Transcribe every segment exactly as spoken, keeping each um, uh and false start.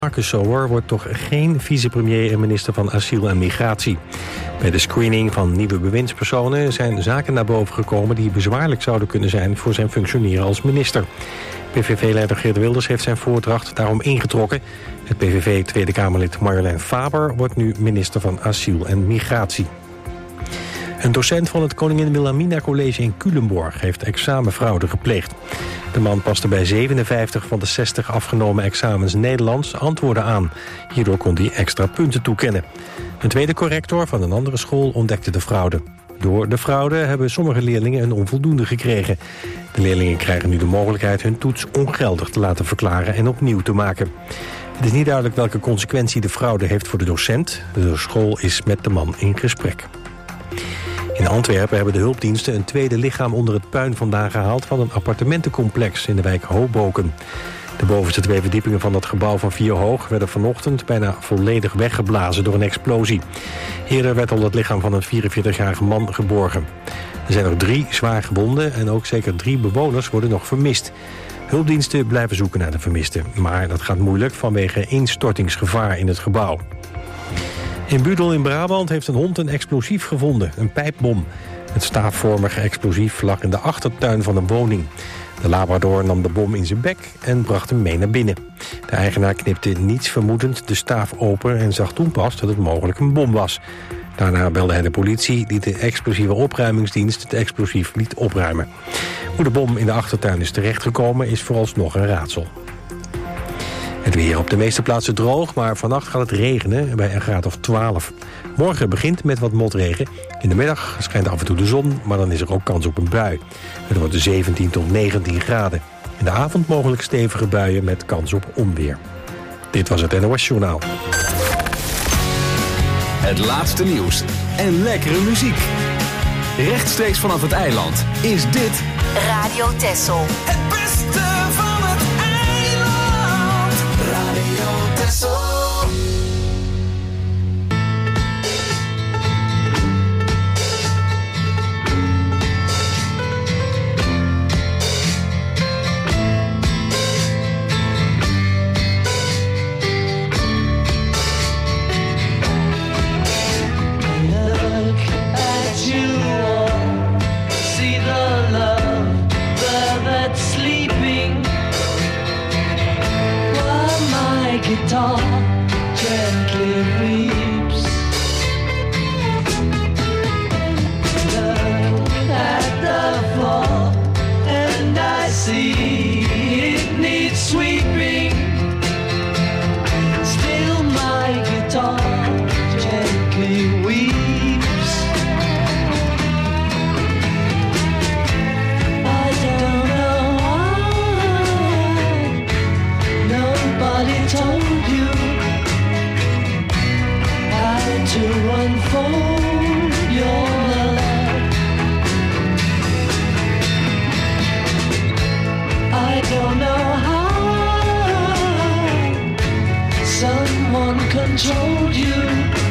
Marcus Sower wordt toch geen vicepremier en minister van Asiel en Migratie. Bij de screening van nieuwe bewindspersonen zijn zaken naar boven gekomen die bezwaarlijk zouden kunnen zijn voor zijn functioneren als minister. P V V-leider Geert Wilders heeft zijn voordracht daarom ingetrokken. Het P V V Tweede Kamerlid Marjolein Faber wordt nu minister van Asiel en Migratie. Een docent van het Koningin Wilhelmina College in Culemborg heeft examenfraude gepleegd. De man paste bij zevenenvijftig van de zestig afgenomen examens Nederlands antwoorden aan. Hierdoor kon hij extra punten toekennen. Een tweede corrector van een andere school ontdekte de fraude. Door de fraude hebben sommige leerlingen een onvoldoende gekregen. De leerlingen krijgen nu de mogelijkheid hun toets ongeldig te laten verklaren en opnieuw te maken. Het is niet duidelijk welke consequentie de fraude heeft voor de docent. De school is met de man in gesprek. In Antwerpen hebben de hulpdiensten een tweede lichaam onder het puin vandaan gehaald van een appartementencomplex in de wijk Hoboken. De bovenste twee verdiepingen van dat gebouw van vier hoog werden vanochtend bijna volledig weggeblazen door een explosie. Eerder werd al het lichaam van een vierenveertigjarige man geborgen. Er zijn nog drie zwaar gewonden en ook zeker drie bewoners worden nog vermist. Hulpdiensten blijven zoeken naar de vermisten, maar dat gaat moeilijk vanwege instortingsgevaar in het gebouw. In Budel in Brabant heeft een hond een explosief gevonden, een pijpbom. Het staafvormige explosief lag in de achtertuin van een woning. De labrador nam de bom in zijn bek en bracht hem mee naar binnen. De eigenaar knipte niets vermoedend de staaf open en zag toen pas dat het mogelijk een bom was. Daarna belde hij de politie die de explosieve opruimingsdienst het explosief liet opruimen. Hoe de bom in de achtertuin is terechtgekomen is vooralsnog een raadsel. Het weer op de meeste plaatsen droog, maar vannacht gaat het regenen bij een graad of twaalf. Morgen begint met wat motregen. In de middag schijnt af en toe de zon, maar dan is er ook kans op een bui. Het wordt zeventien tot negentien graden. In de avond mogelijk stevige buien met kans op onweer. Dit was het N O S Journaal. Het laatste nieuws en lekkere muziek. Rechtstreeks vanaf het eiland is dit Radio Texel. Het beste van het eiland. Radio Texel. Guitar gently weeps. Look at the floor and I see it needs sweeping. Still my guitar gently weeps. I don't know why nobody told to unfold your love. I don't know how someone controlled you.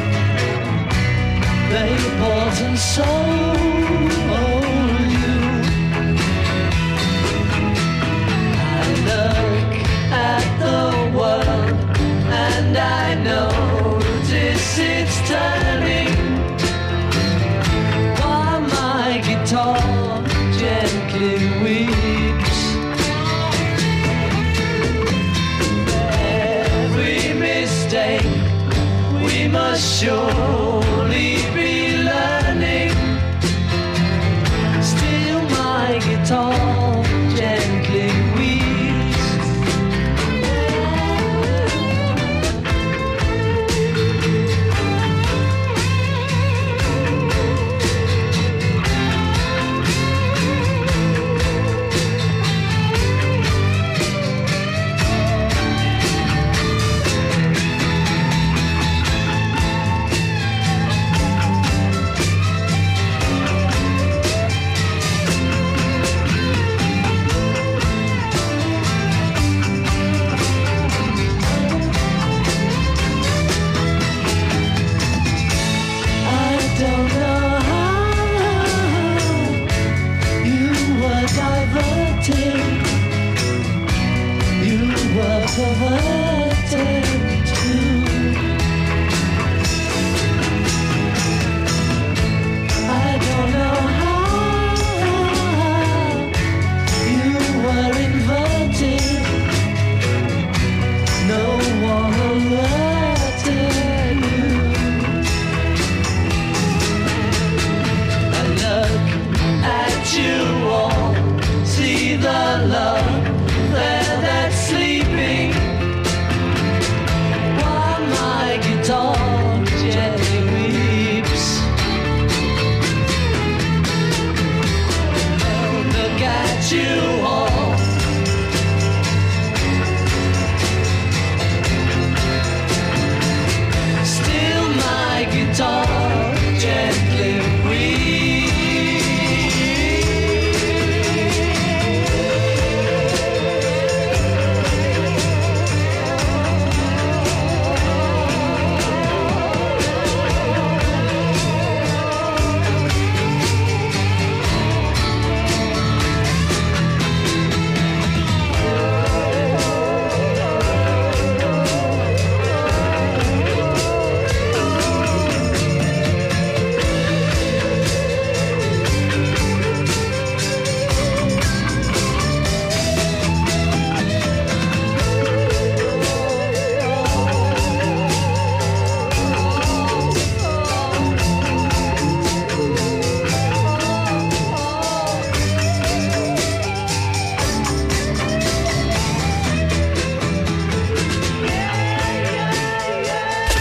They bought and sold you. I look at the world and I notice it's turning, while my guitar gently weeps. Every mistake we must surely be learning. Still my guitar gently weeps.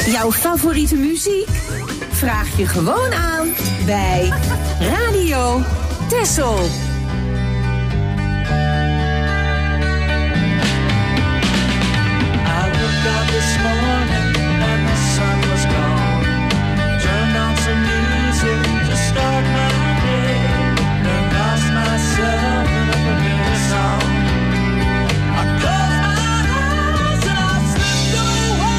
Jouw favoriete muziek? Vraag je gewoon aan bij Radio Texel. I woke up this morning and the sun was gone. Turned on some music to start my day, and lost myself in a familiar song. I closed my eyes and I slipped away.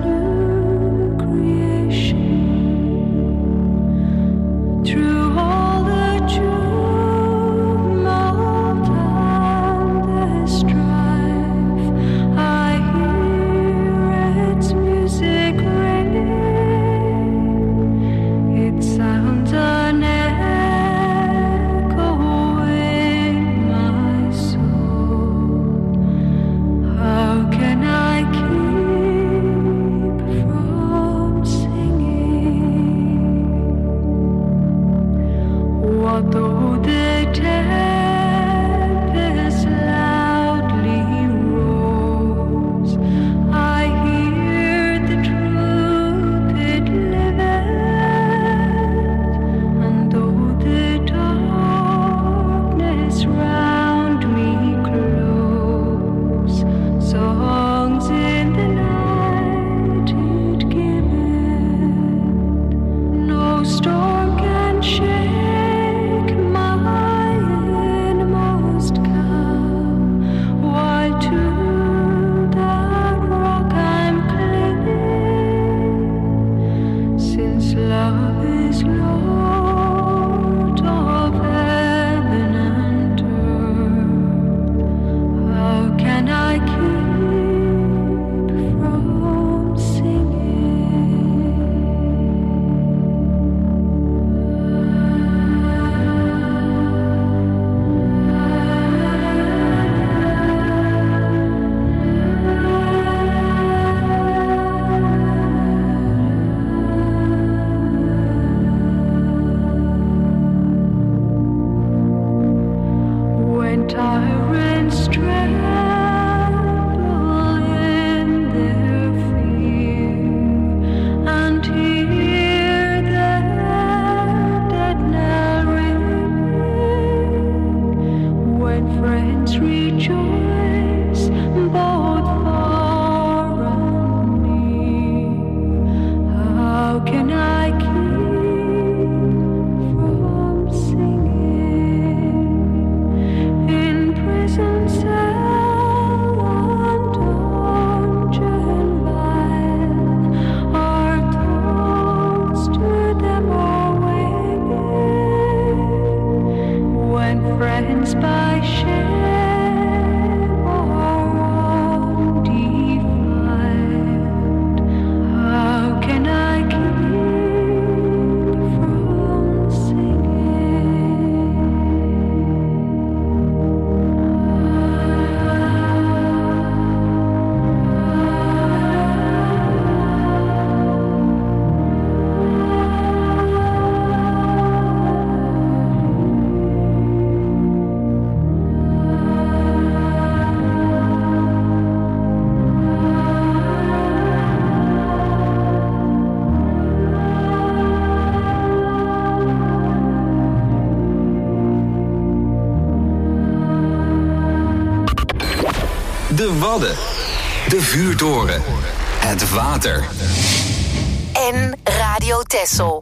Through all De Wadden. De Vuurtoren. Het water. En Radio Texel.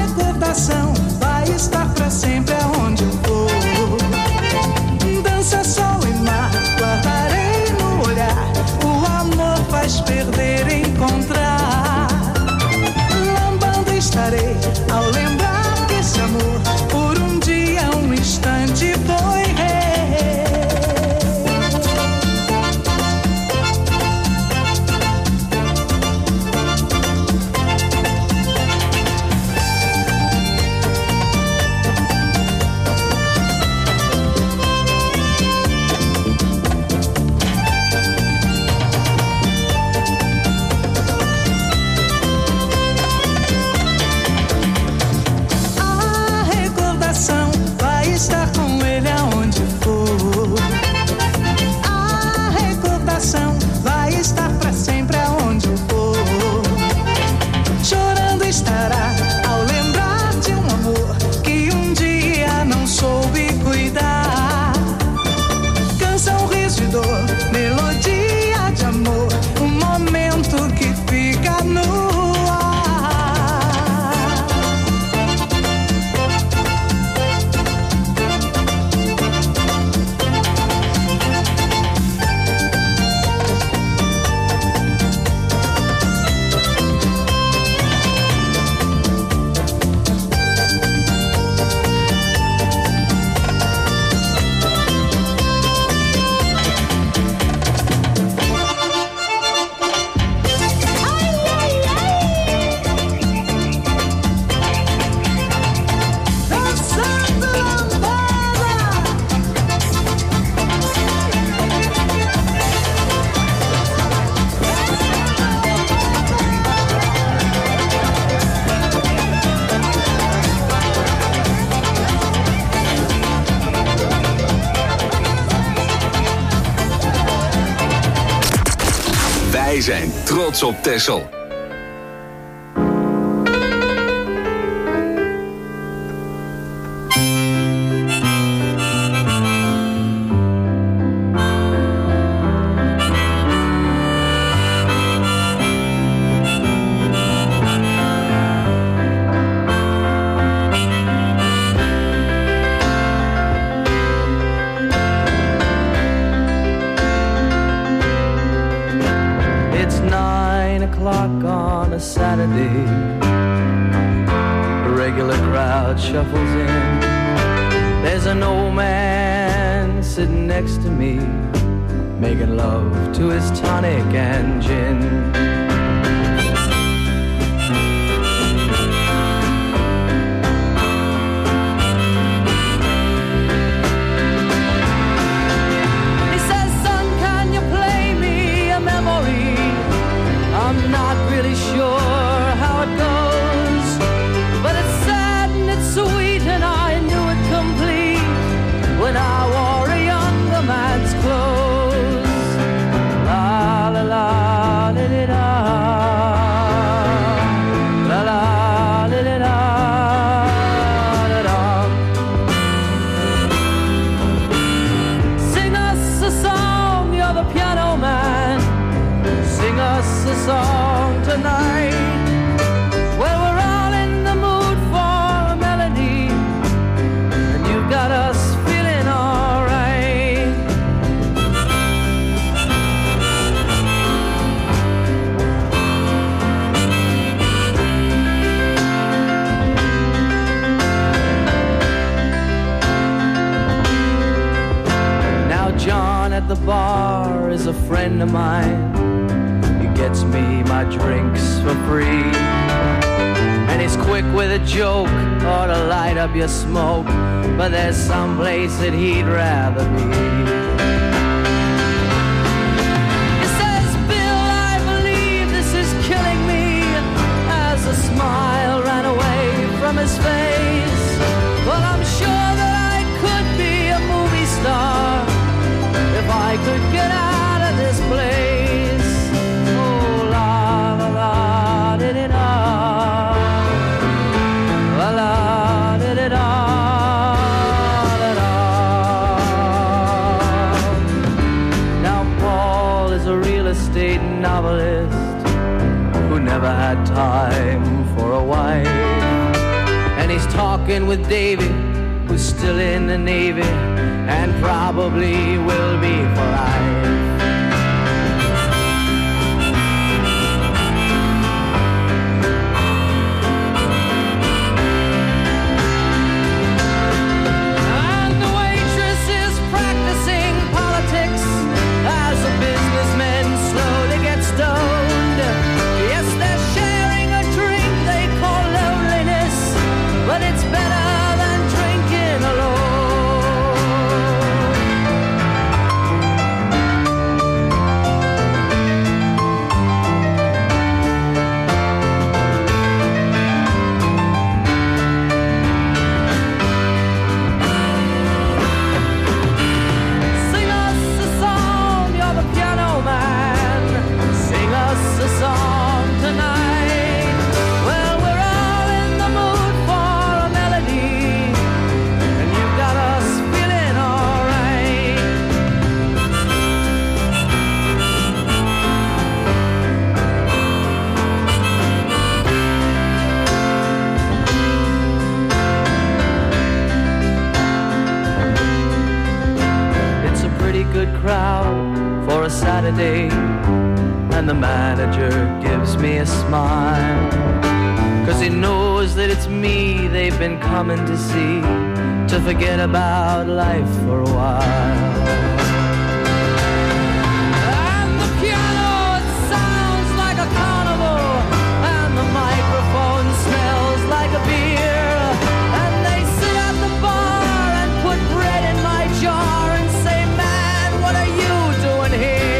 Vai estar pra sempre aonde eu for. Dança Wij zijn trots op Texel. Saturday, the regular crowd shuffles in. There's an old man sitting next to me, making love to his tonic and gin. He says, son, can you play me a memory? I'm not really sure how it goes, but it's sad and it's sweet, and I knew it complete when I wore a younger man's clothes. La la la li li da, la la li li da, da da. Sing us a song, you're the piano man. Sing us a song tonight. Well, we're all in the mood for a melody, and you've got us feeling alright. Now John at the bar is a friend of mine. Gets me my drinks for free, and he's quick with a joke or to light up your smoke, but there's some place that he'd rather be. He says, Bill, I believe this is killing me, as a smile ran away from his face. Well, I'm sure that I could be a movie star if I could get out of this place. Novelist who never had time for a wife, and he's talking with Davy, who's still in the Navy and probably will be for life. Saturday, and the manager gives me a smile, 'cause he knows that it's me they've been coming to see, to forget about life for a while. And the piano, it sounds like a carnival, and the microphone smells like a beer, and they sit at the bar and put bread in my jar and say, man, what are you doing here?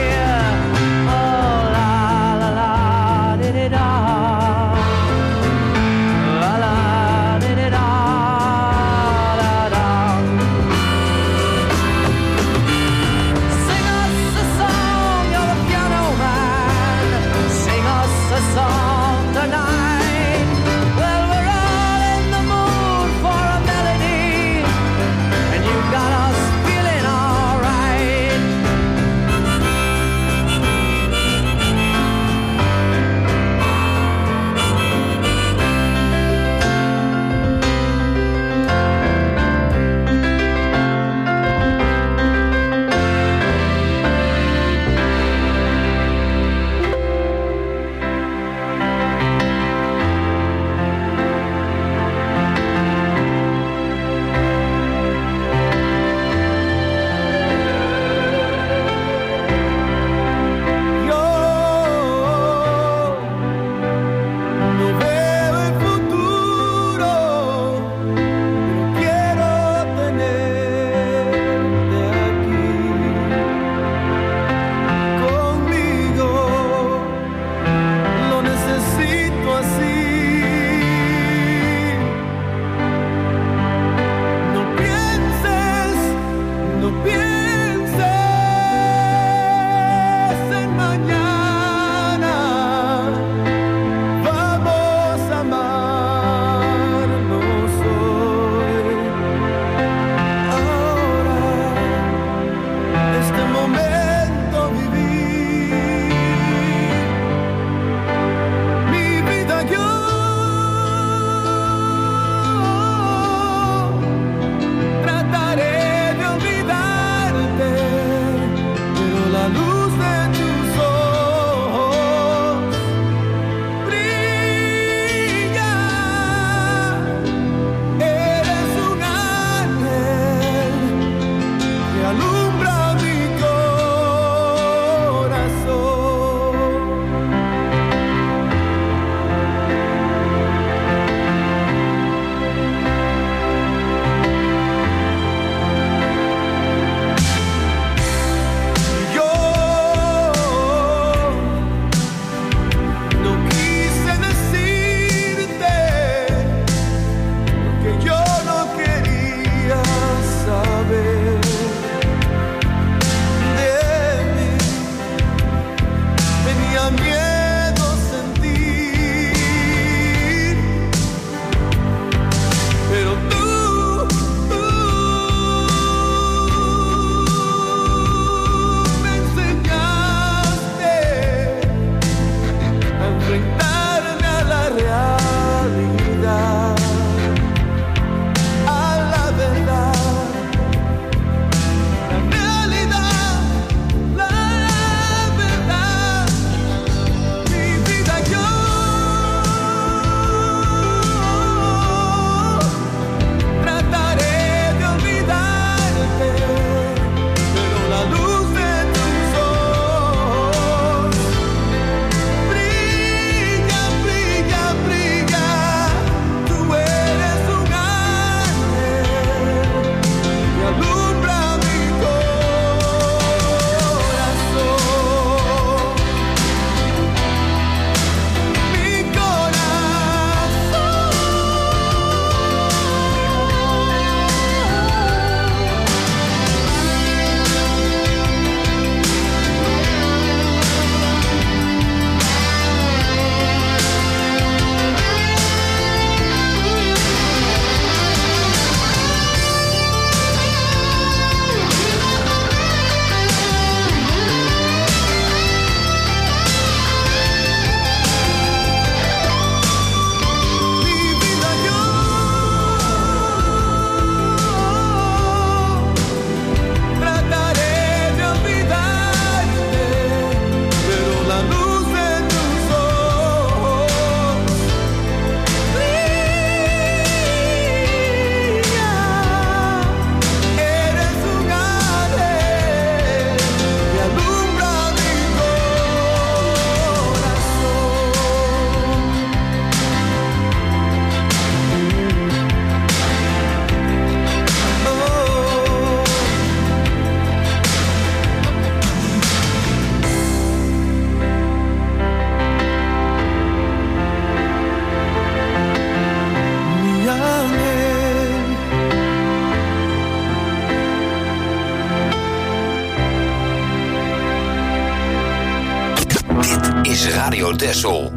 is Radio Texel.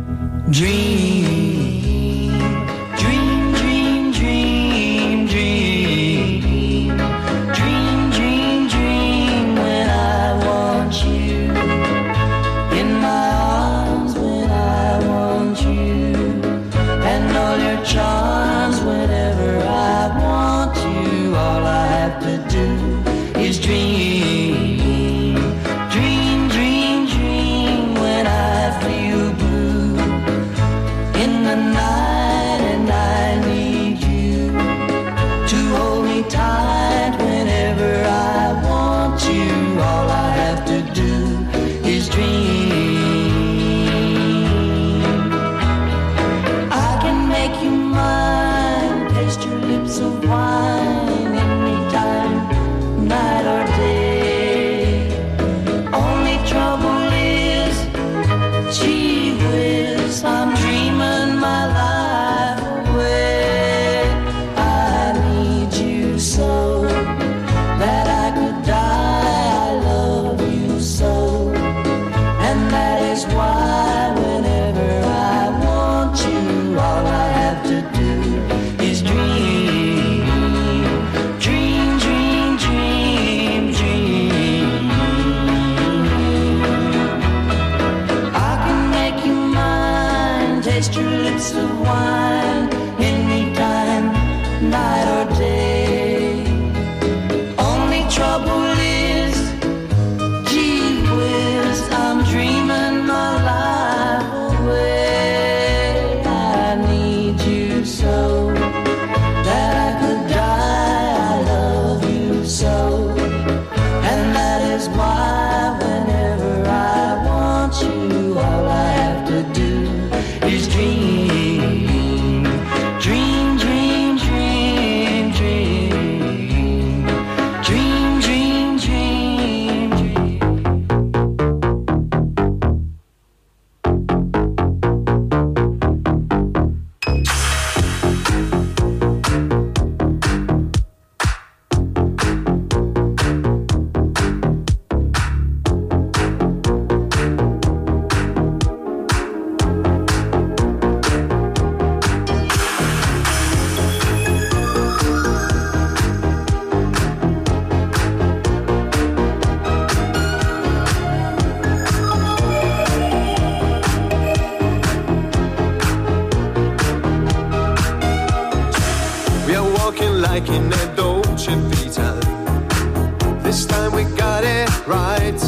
Dream, dream, dream, dream, dream, dream, dream, dream when I want you in my arms, when I want you, and all your charms whenever I want you. All I have to do is dream, dream, dream, dream when I feel blue in the night and I need you to hold me tight whenever I want you. All I have to do is dream. I can make you mine, taste your lips of wine anytime, night or day. Only trouble is, gee whiz, I'm dreaming my life away. I need you so that I could die. I love you so, and that is why whenever I want you, all I have to do is dream, dream, dream, dream, dream. I can make you mine, taste your lips of wine anytime, night or day. Only trouble is, gee whiz, I'm dreaming my life away. I need you so that I could die. I love you so, and that is why whenever I want you, all I have to do is dream, dream, dream, dream, dream, dream, dream, dream, dream. We are walking like in a Dolce Vita. This time we got it right.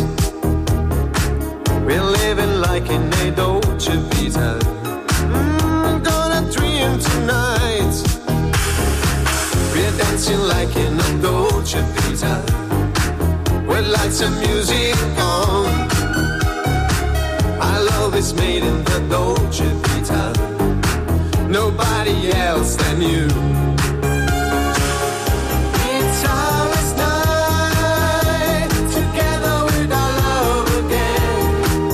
We're living like in a Dolce Vita. Mm, gonna dream tonight. We're dancing like in a Dolce Vita, with lights and music on. Our love is made in the Dolce Vita, nobody else than you. It's our last night together with our love again.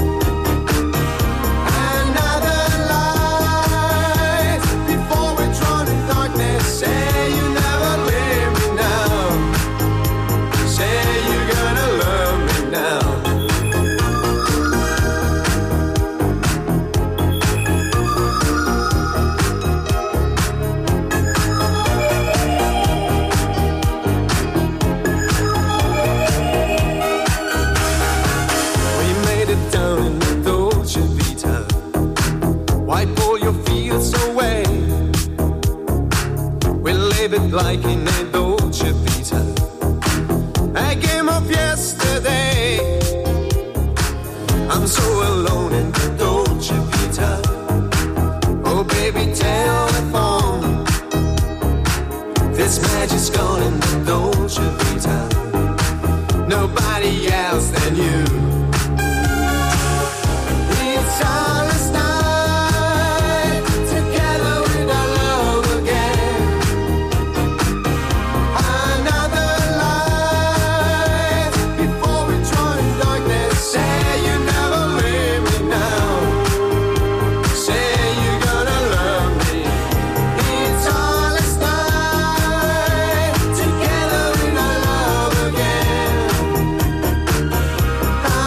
Another light before we're drawn in darkness. Say you never leave me now. Say you're gonna love me now. We made it down in the Dolce Vita. Wipe all your fears away. We live it like in a Dolce Vita, a game of yesterday. I'm so alone in the Dolce Vita. Oh baby, telephone. This magic's gone in the Dolce Vita, nobody else than you. It's our last night together with our love again. Another light before we join darkness. Say you never leave me now. Say you're gonna love me. It's our last night together with our love again.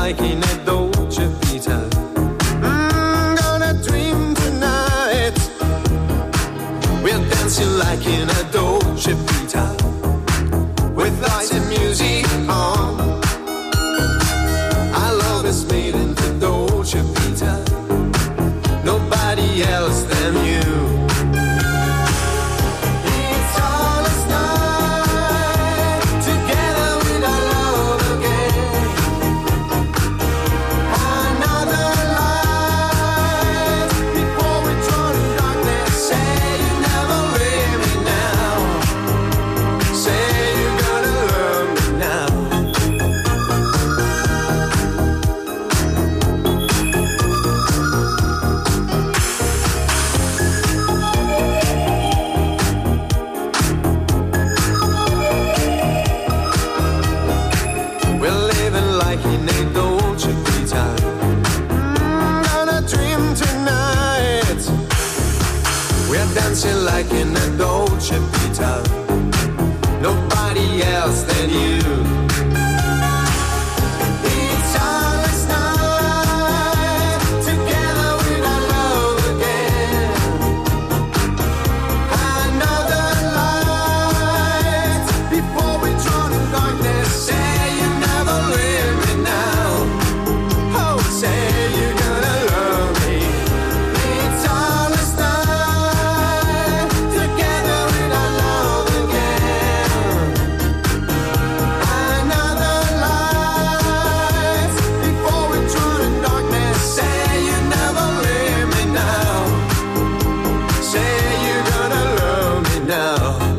like in a Dolce Vita. Mm, gonna dream tonight. We're dancing like in a Dolce Vita, with lights and music on. Our love is made in the Dolce Vita, nobody else than you. It's all this night, together with our love again. Another light, before we drown in darkness. Say you never leave me now. Say you're gonna love me now. We're living like in a Dolce Vita. Mm, gonna dream tonight. We're dancing like in a Dolce Vita, nobody else than you. It's all this night, together with our love again. Another light, before we drown in darkness. Say you never leave me now. Oh, say you're gonna love me. It's all this night, together with our love again. Another light, before we drown in darkness. Say you never leave me now. Say you're gonna love me now.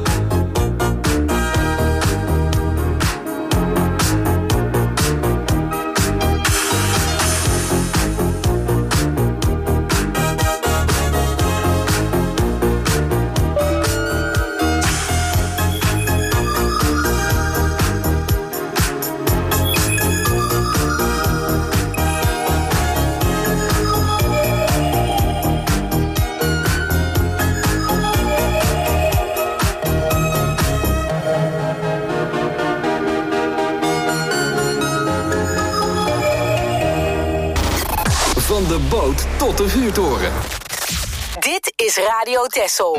Van de boot tot de vuurtoren. Dit is Radio Texel.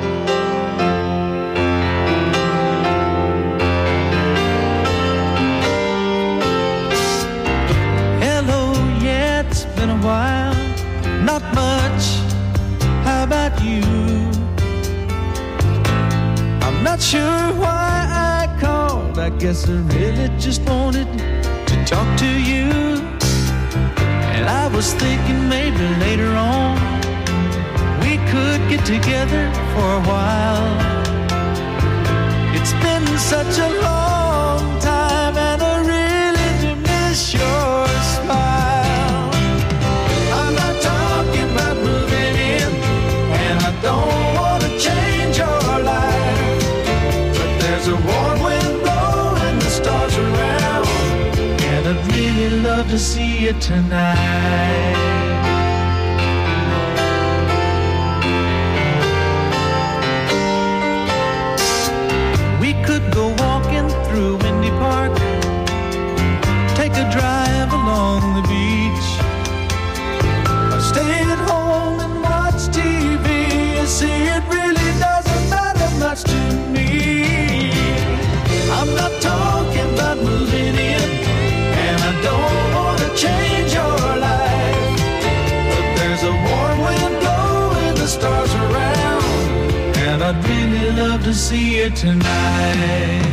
Hello, yeah, it's been a while. Not much. How about you? I'm not sure why I called. I guess I really just wanted to talk to you. And I was thinking maybe later on we could get together for a while. It's been such a long time and I really do miss your smile. I'm not talking about moving in, and I don't want to change your life, but there's a warm wind blowing the stars around, and I'd really love to see you tonight. We could go walking through Windy Park, take a drive along the beach, or stay at home and watch T V. You see, it really doesn't matter much to me. I'm not talking about moving in, and I don't want to change your life, but there's a warm wind blowing the stars around, and I'd really love to see you tonight.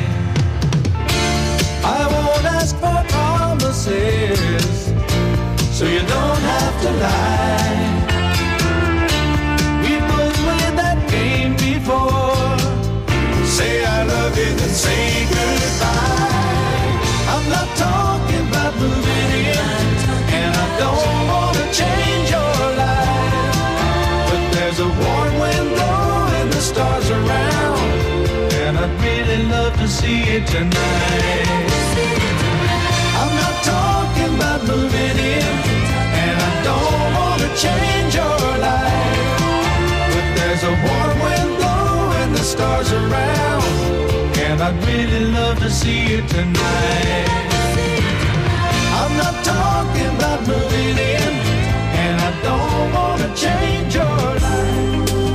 I won't ask for promises, so you don't have to lie. We've both played that game before. Say I love you, then say goodbye. I'm not talking about moving in, and I don't want to change your life, but there's a warm wind blowing the stars around, and I'd really love to see you tonight. I'm not talking about moving in, and I don't want to change your life, but there's a warm wind blowing the stars around, and I'd really love to see you tonight. I'm not talking about moving in, and I don't wanna change your life.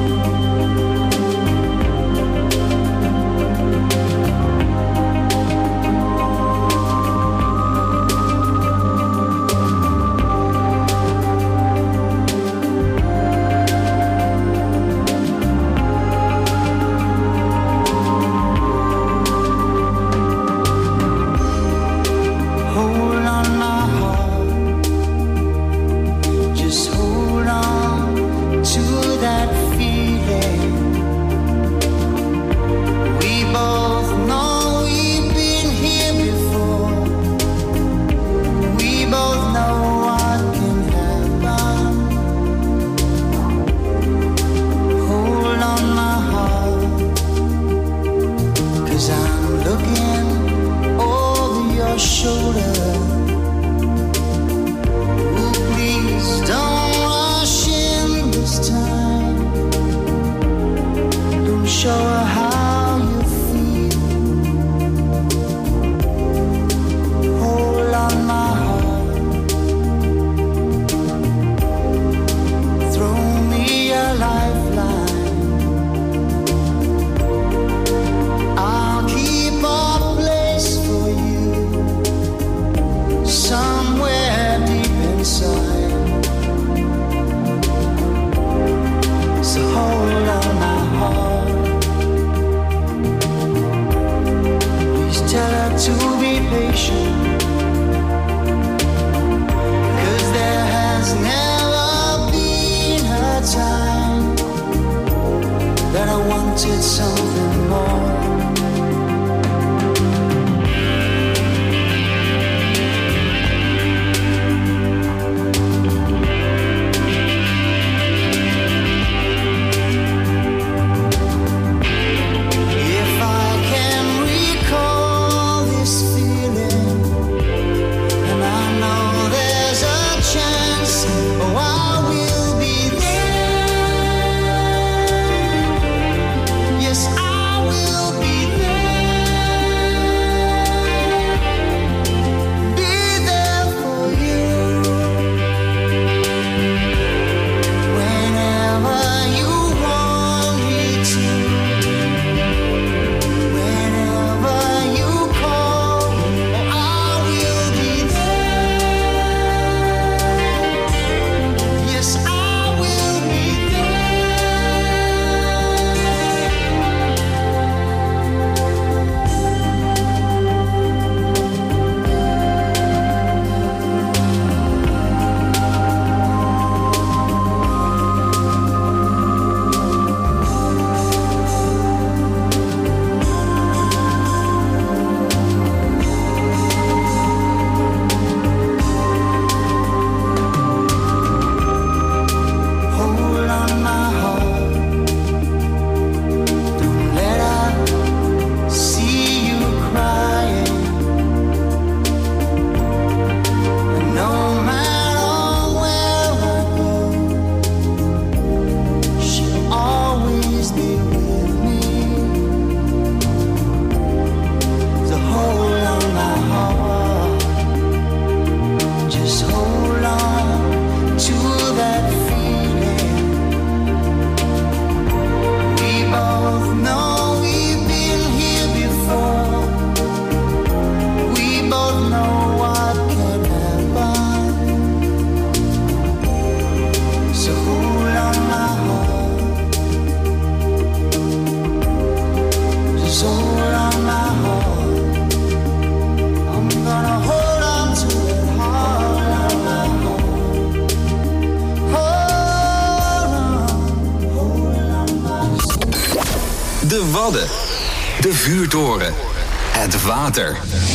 De Wadden. De Vuurtoren. Het water.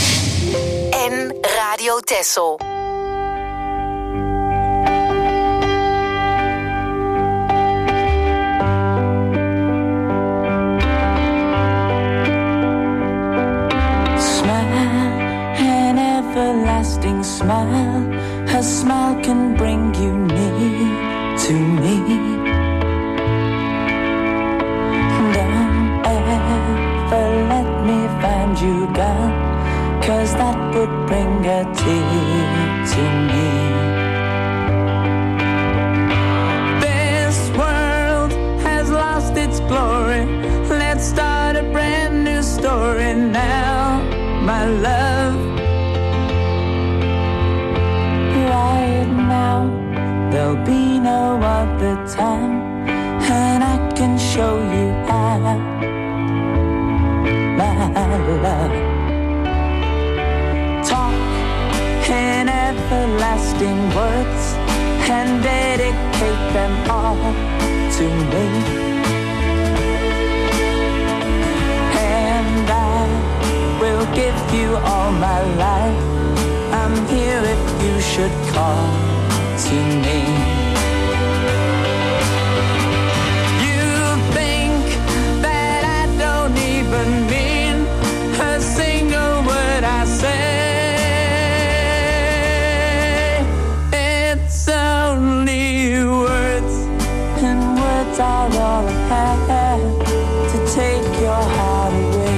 En Radio Texel. Everlasting smile, her smile can bring you near to me. Don't ever let me find you gone, 'cause that would bring a tear to me. This world has lost its glory. Let's start a brand new story now, my love. Right now, there'll be no other time, and I can show you how, my love. Talk in everlasting words and dedicate them all to me. And I will give you all my life. I'm here if you should call to me. You think that I don't even mean a single word I say. It's only words, and words are all I have to take your heart away.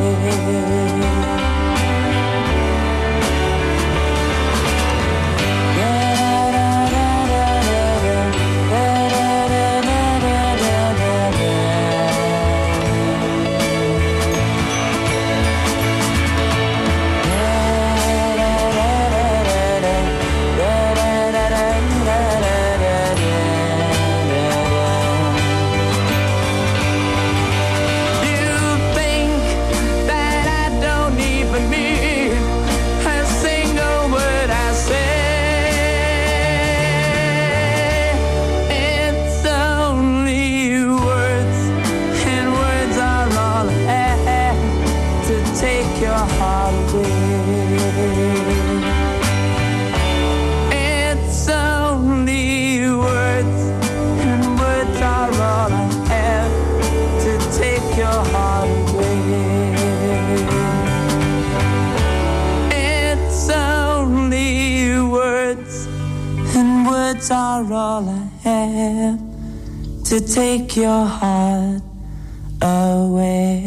Are all I have to take your heart away.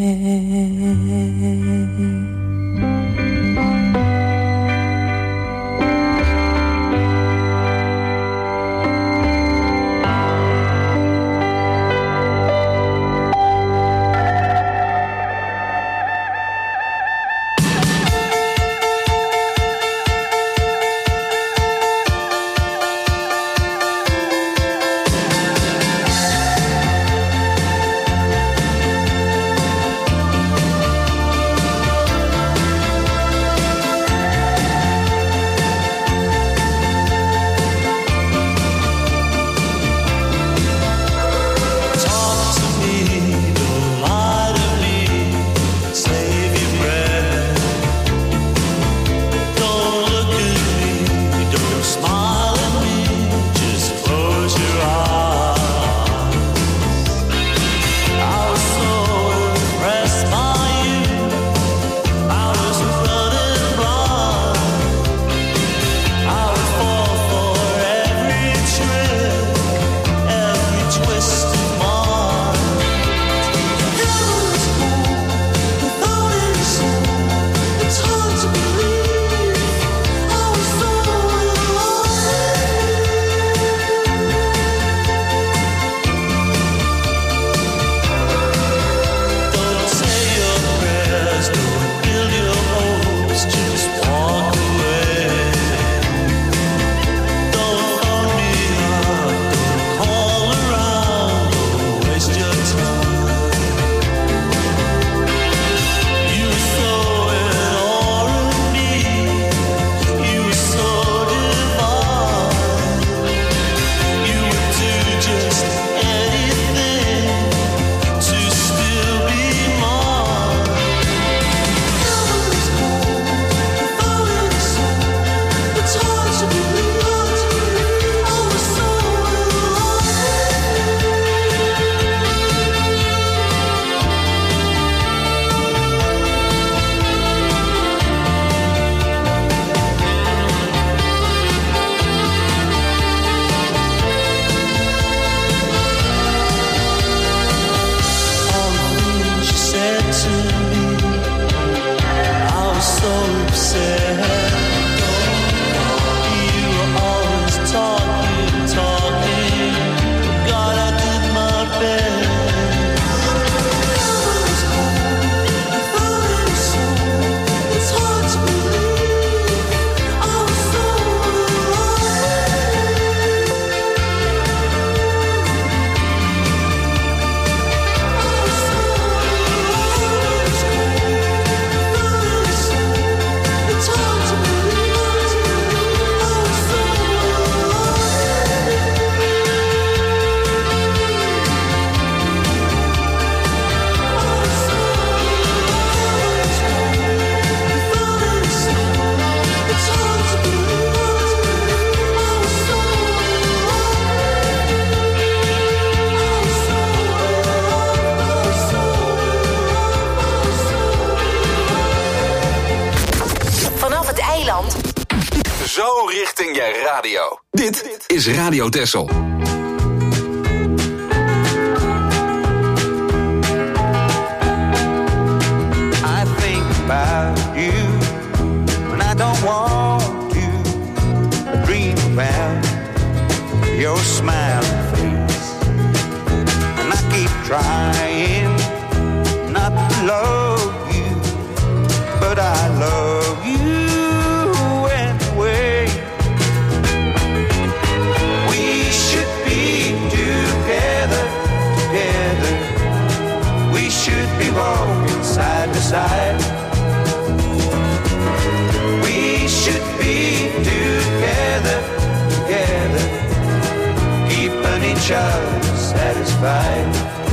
Dit is Radio Texel. I think about you when I don't want to. I dream about your smiling face, and I keep trying not to love you, but I love you anyway. We should be together, together. We should be walking side by side. We should be together, together, keeping each other satisfied.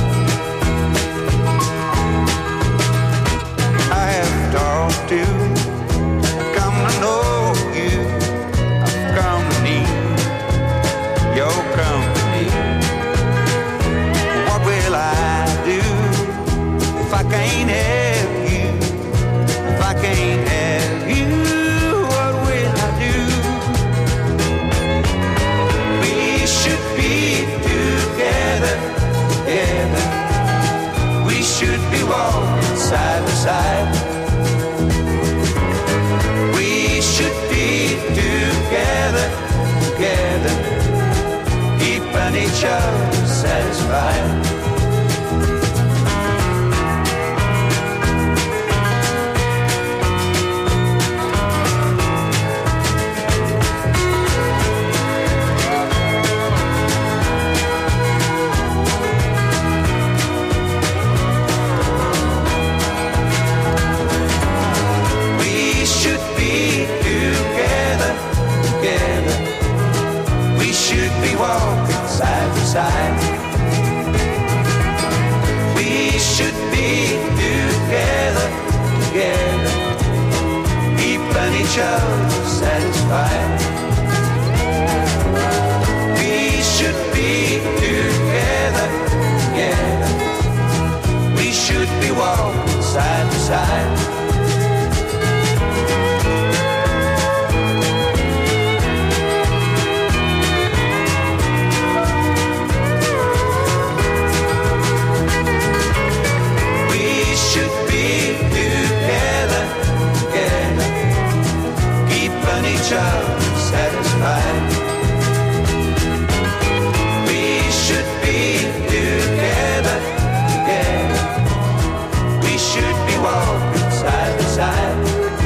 I have talked to, come to know you, I've come to need your company. What will I do if I can't have you? If I can't have you, what will I do? We should be together, together. We should be walking side by side. We should be together, together, keeping each other satisfied. Walking side by side. We should be together, together, keeping each other satisfied. We should be together, together. We should be walking side by side. Each other satisfied. We should be together, together. We should be walking side by side.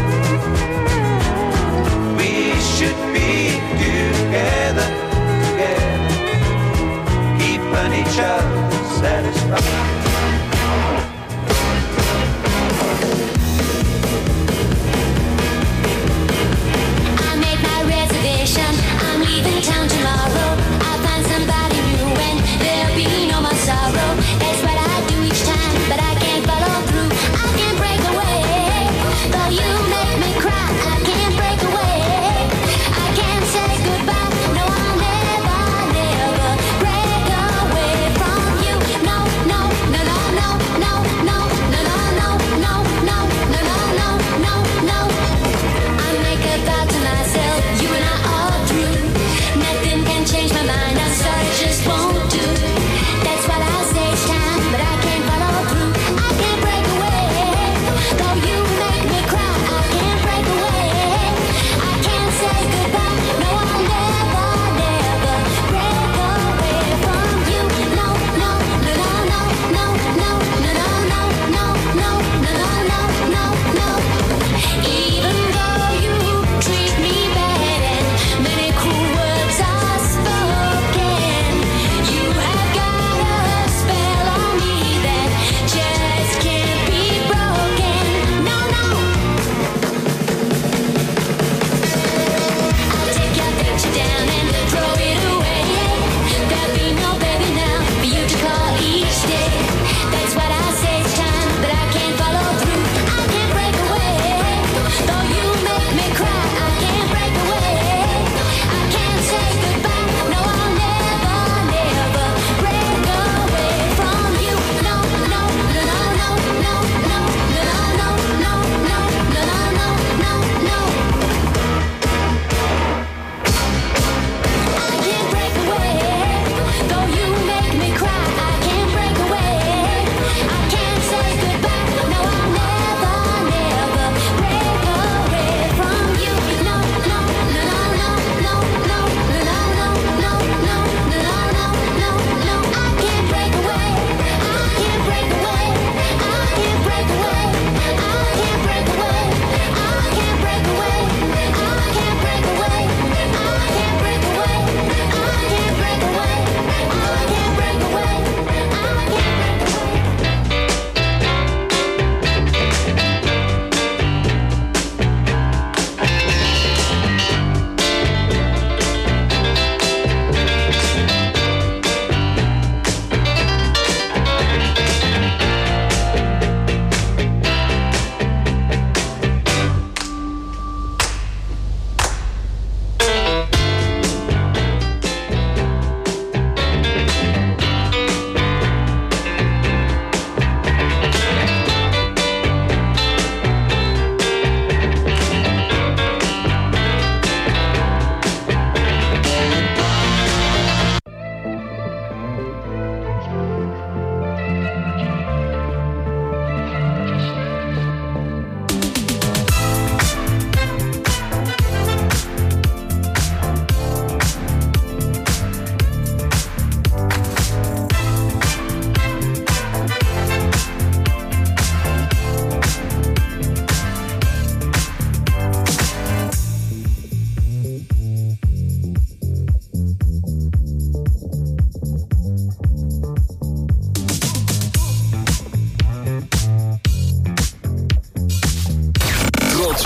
We should be together, together, keeping each other satisfied. I'm leaving town tomorrow. I'll find somebody new and there'll be no more sorrow. That's what I do each time, but I can't follow through. I can't break away. Though you make me cry, I can't break away. I can't say goodbye. No, I'll never, never break away from you. No, no, no, no.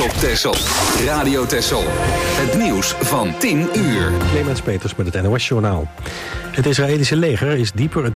op Texel. Radio Texel. Het nieuws van tien uur. Clemens Peters met het N O S-journaal. Het Israëlische leger is dieper